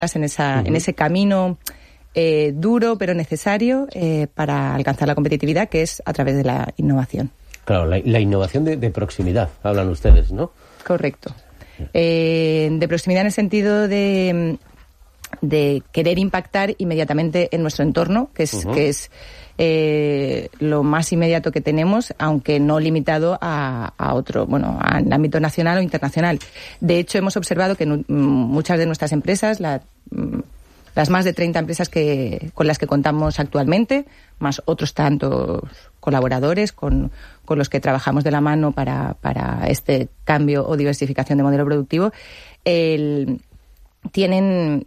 en ese camino duro pero necesario para alcanzar la competitividad, que es a través de la innovación. Claro, la innovación de proximidad, hablan ustedes, ¿no? Correcto. De proximidad en el sentido de querer impactar inmediatamente en nuestro entorno, que es lo más inmediato que tenemos, aunque no limitado a otro, al ámbito nacional o internacional. De hecho, hemos observado que muchas de nuestras empresas, las más de 30 empresas con las que contamos actualmente, más otros tantos colaboradores con los que trabajamos de la mano para este cambio o diversificación de modelo productivo, tienen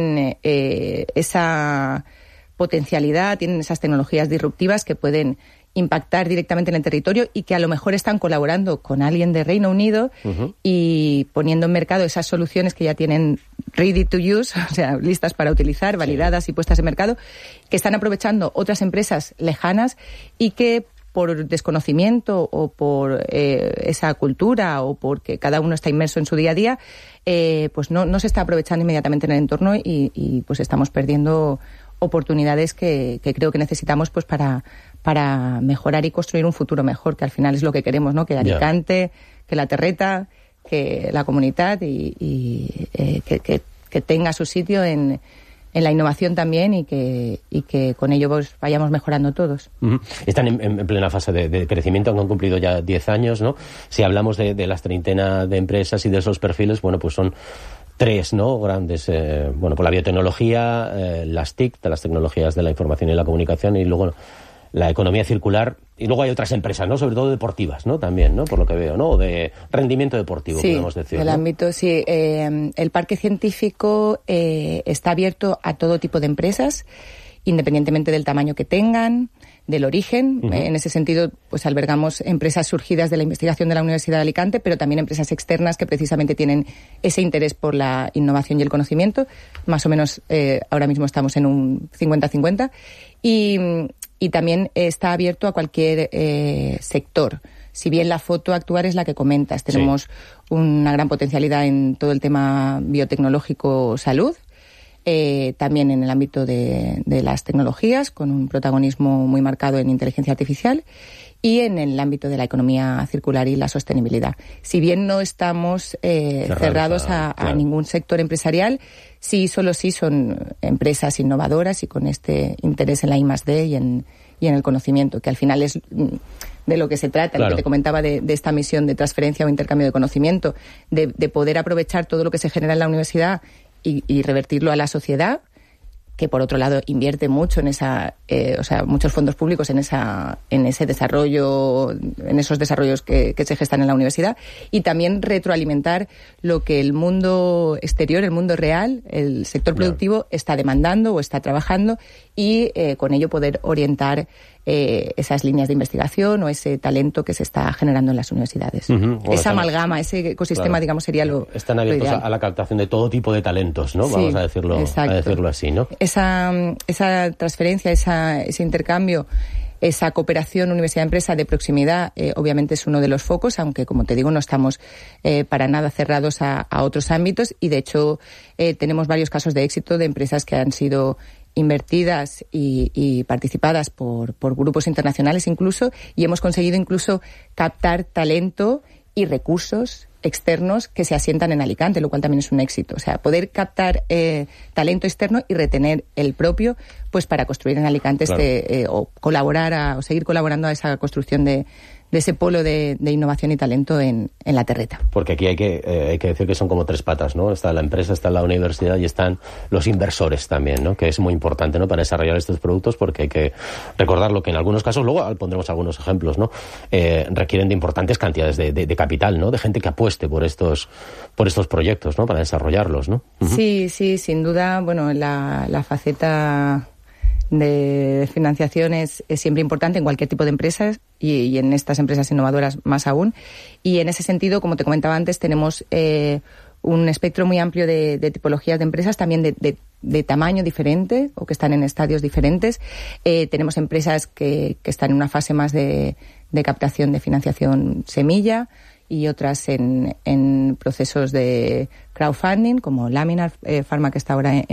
esa potencialidad, tienen esas tecnologías disruptivas que pueden impactar directamente en el territorio y que a lo mejor están colaborando con alguien de Reino Unido y poniendo en mercado esas soluciones que ya tienen ready to use, o sea, listas para utilizar, validadas y puestas en mercado, que están aprovechando otras empresas lejanas y que por desconocimiento o por esa cultura o porque cada uno está inmerso en su día a día, pues no se está aprovechando inmediatamente en el entorno y pues estamos perdiendo oportunidades que creo que necesitamos pues para mejorar y construir un futuro mejor, que al final es lo que queremos, ¿no? Que Alicante, que la Terreta, que la comunidad y que tenga su sitio en la innovación también y que con ello pues vayamos mejorando todos. Están en plena fase de crecimiento, aunque han cumplido ya 10 años, ¿no? Si hablamos de las treintena de empresas y de esos perfiles, bueno, pues son 3, ¿no? Grandes, por la biotecnología, las TIC, de las tecnologías de la información y la comunicación, y luego la economía circular, y luego hay otras empresas, ¿no? Sobre todo deportivas, ¿no? También, ¿no? Por lo que veo, ¿no? De rendimiento deportivo, podemos decir. Sí, el ámbito, sí. El parque científico está abierto a todo tipo de empresas, independientemente del tamaño que tengan, del origen. En ese sentido, pues albergamos empresas surgidas de la investigación de la Universidad de Alicante, pero también empresas externas que precisamente tienen ese interés por la innovación y el conocimiento. Más o menos ahora mismo estamos en un 50-50. Y también está abierto a cualquier sector. Si bien la foto actual es la que comentas, tenemos una gran potencialidad en todo el tema biotecnológico salud, también en el ámbito de las tecnologías, con un protagonismo muy marcado en inteligencia artificial, y en el ámbito de la economía circular y la sostenibilidad. Si bien no estamos cerrados a ningún sector empresarial, solo son empresas innovadoras y con este interés en la I+D y en el conocimiento, que al final es de lo que se trata, lo que te comentaba de esta misión de transferencia o intercambio de conocimiento, de poder aprovechar todo lo que se genera en la universidad y revertirlo a la sociedad, que por otro lado invierte mucho en muchos fondos públicos en ese desarrollo, en esos desarrollos que se gestan en la universidad, y también retroalimentar lo que el mundo exterior, el mundo real, el sector productivo está demandando o está trabajando, y con ello poder orientar esas líneas de investigación o ese talento que se está generando en las universidades. Esa amalgama, ese ecosistema, digamos, sería lo están abiertos a la captación de todo tipo de talentos, ¿no? Vamos a decirlo así, ¿no? Esa transferencia, ese intercambio, esa cooperación universidad-empresa de proximidad, obviamente es uno de los focos, aunque, como te digo, no estamos para nada cerrados a otros ámbitos, y de hecho tenemos varios casos de éxito de empresas que han sido invertidas y participadas por grupos internacionales incluso, y hemos conseguido incluso captar talento y recursos externos que se asientan en Alicante, lo cual también es un éxito. O sea, poder captar talento externo y retener el propio, pues para construir en Alicante o colaborar o seguir colaborando a esa construcción de ese polo de innovación y talento en la Terreta. Porque aquí hay que decir que son como 3 patas, ¿no? Está la empresa, está la universidad y están los inversores también, ¿no? Que es muy importante, ¿no? Para desarrollar estos productos, porque hay que recordarlo que en algunos casos, luego pondremos algunos ejemplos, ¿no? Requieren de importantes cantidades de capital, ¿no? De gente que apueste por estos proyectos, ¿no? Para desarrollarlos, ¿no? Sí, sin duda, la faceta de financiación es siempre importante en cualquier tipo de empresas y en estas empresas innovadoras más aún. Y en ese sentido, como te comentaba antes, tenemos un espectro muy amplio de tipologías de empresas, también de tamaño diferente o que están en estadios diferentes. Tenemos empresas que están en una fase más de captación de financiación semilla, y otras en procesos de crowdfunding, como Laminar Pharma, que está ahora